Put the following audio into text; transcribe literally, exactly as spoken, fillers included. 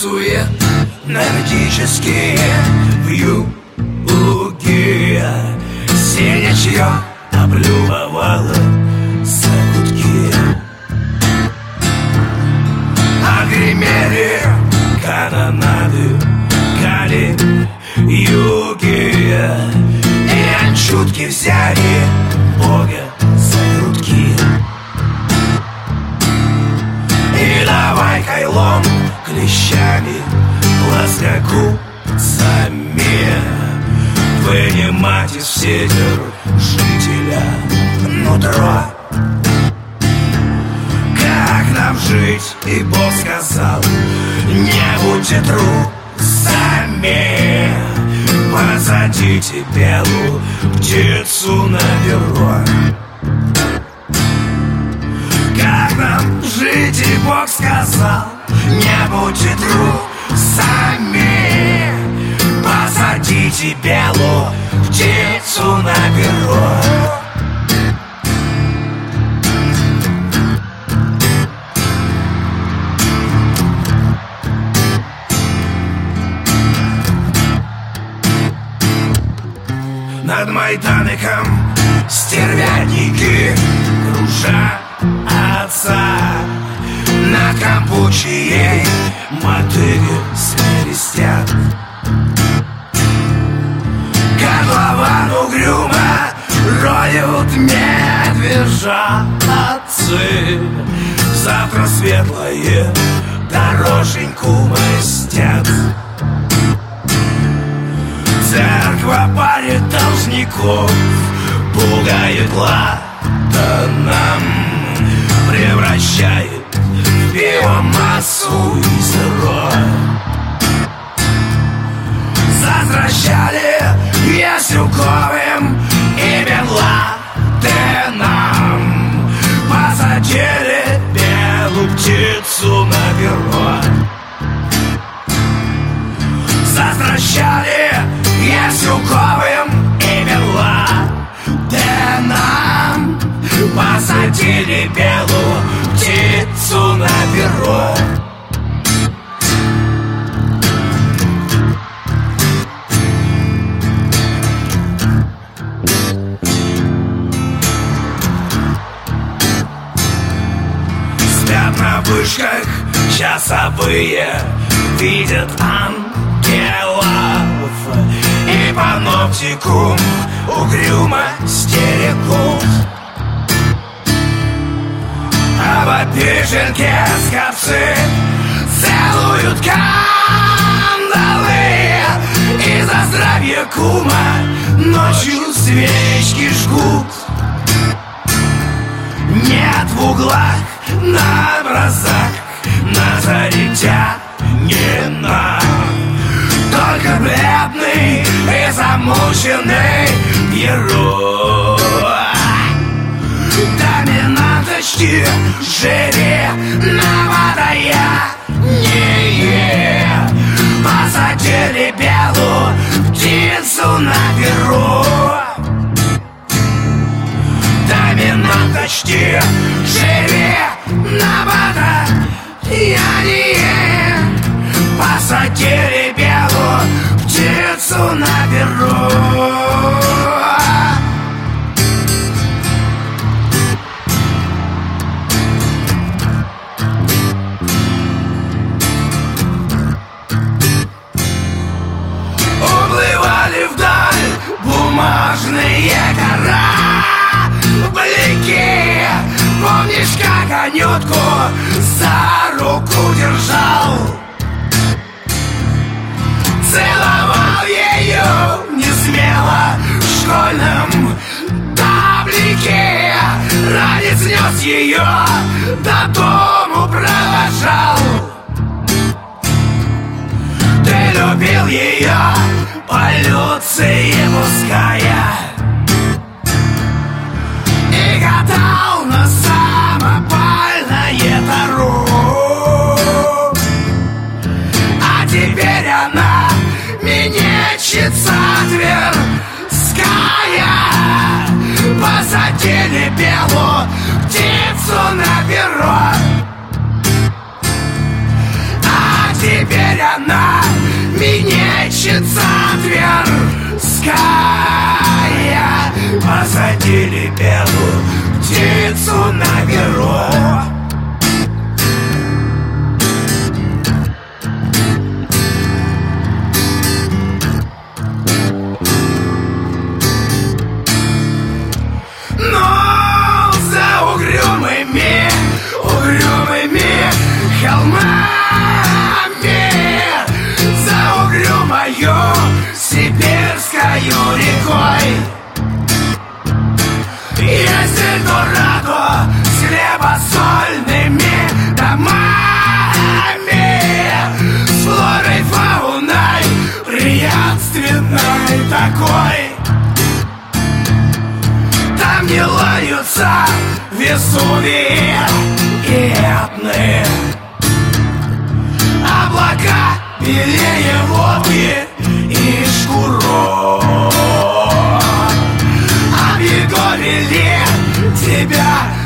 танцует энергические вьюги. Синячье облюбовало закутки, а гремели канонады Кали-юги, и анчутки взяли Бога за грудки. И давай кайлом клещами плоскогубцами вынимать из всех жителя нутро. Как нам жить? И Бог сказал: не будьте трусами, посадите белую птицу на перо. Как нам жить? И Бог сказал: не будьте трусами, посадите белую птицу на перо. Над Майдаником стервятники кружатся, над Кампучией мотыги свиристят. Котлован угрюмо роют медвежатцы, завтра светлое дороженьку мастят. Церква парит должников, пугает ладаном, превращает в биомассу из роя. Возвращали Ясюковым и Бен Ладеном, посадили белую птицу на перо. Возвращали Ясюковым и Бен Ладеном, посадили белую птицу на перо. Спят на вышках часовые, видят ангелов, и паноптикум угрюмо стерегут. А в пижинке скопцы целуют кандалы, и за здравие кума ночью свечки жгут. Нет в углах на образах Назаретянина, только бледный и замученный герой. Доминанточки живи на водояние, посадили белую птицу на перо. Доминанточки живи на водояние, посадили белую птицу на перо. Уплывали вдаль бумажные корабли. Помнишь, как Анютку за руку держал? Целовал ее несмело в школьном таблике. Ранец нес ее, до дому провожал. Ты любил ее, полюции пуская, и катал на самопальное таро. А теперь она минетчица тверская, посадили белую птицу на перо. А теперь мечется Тверская. Посадили белую птицу на перо. Но за угрюмыми, угрюмыми холмами, за угрюмою сибирскою рекой есть Эльдорадо с хлебосольными домами, с флорой, фауной приятственной такой. Там не лаются Весувии и Этны, облака белее водки и шкурок. Объегорили тебя